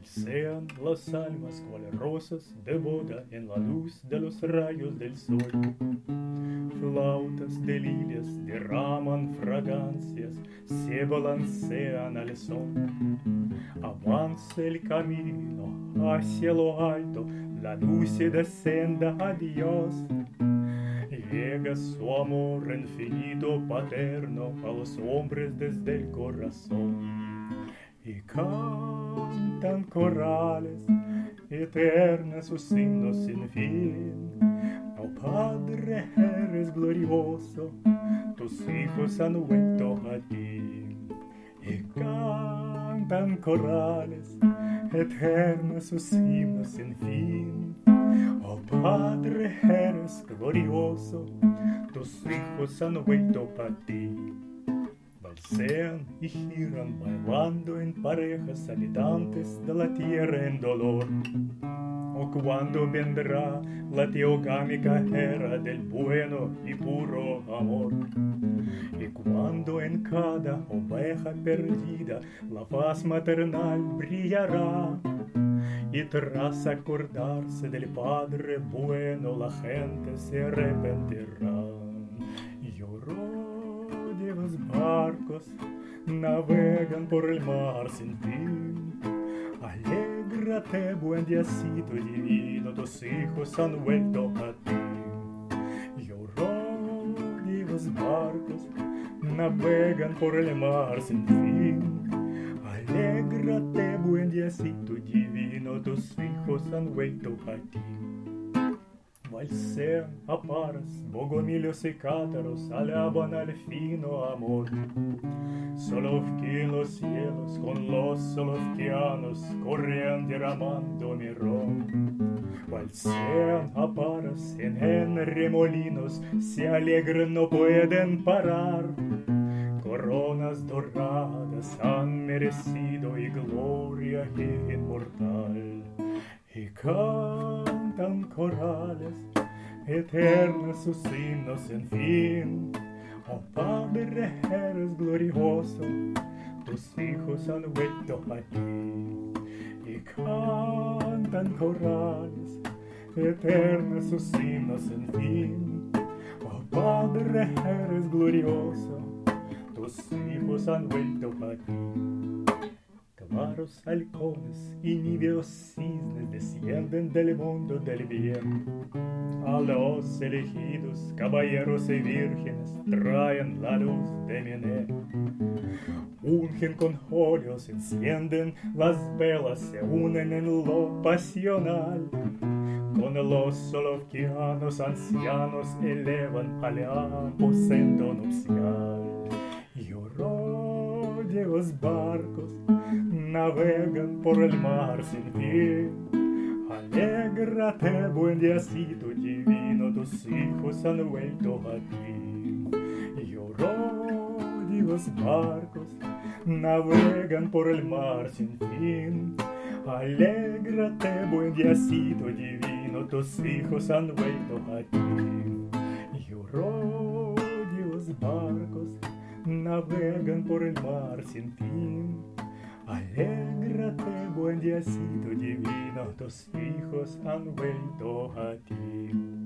Sean las almas cual rosas de boda en la luz de los rayos del sol. Flautas de lilias derraman fragancias, se balancean al son. Avanza el camino hacia lo alto, la lúcida senda a Dios. Llega su amor infinito paterno a los hombres desde el corazón. Y cantan corales eternas sus himnos sin fin. Oh Padre, eres glorioso, tus hijos han vuelto a ti. Y cantan corales eternas sus himnos sin fin. Oh Padre, eres glorioso, tus hijos han vuelto a ti. Balsean y giran bailando en parejas habitantes de la tierra en dolor. O cuando vendrá la teogámica era del bueno y puro amor. Y cuando en cada oveja perdida la faz maternal brillará. Y tras acordarse del Padre bueno la gente se arrepentirá. Lloró de los barcos, navegan por el mar sin fin. Alégrate, buen diosito divino, tus hijos han vuelto a ti. Lloró de los barcos, navegan por el mar sin fin. Alégrate, buen diosito divino, tus hijos han vuelto a ti. Valsean a paras, bogomilios y cátaros alaban al fino amor. Solovki en los cielos con los solovkianos corren derramando mirón. Valsean a paras en remolinos, se alegran, no pueden parar. Coronas doradas han merecido y gloria inmortal. Y cantan corales eternos sus himnos sin fin. Oh Padre, eres glorioso, tus hijos han vuelto a ti. Y cantan corales eternos sus himnos sin fin. Oh Padre, eres glorioso, tus hijos han vuelto a ti. Claros halcones y níveos cisnes descienden del mundo del bien. A los elegidos, caballeros y vírgenes, traen la luz de Mené. Ungen con óleos, encienden las velas, se unen en lo pasional. Con los solovkianos ancianos elevan al aposento nupcial. Lloró de los barcos, navegan por el mar sin fin. Alégrate, buen diosito divino, tus hijos han vuelto a ti. Lloró de los barcos, navegan por el mar sin fin. Alégrate, buen diosito divino, tus hijos han vuelto a ti. Lloró de los barcos, navegan por el mar sin fin. Alégrate, buen diosito divino, tus hijos han vuelto a ti.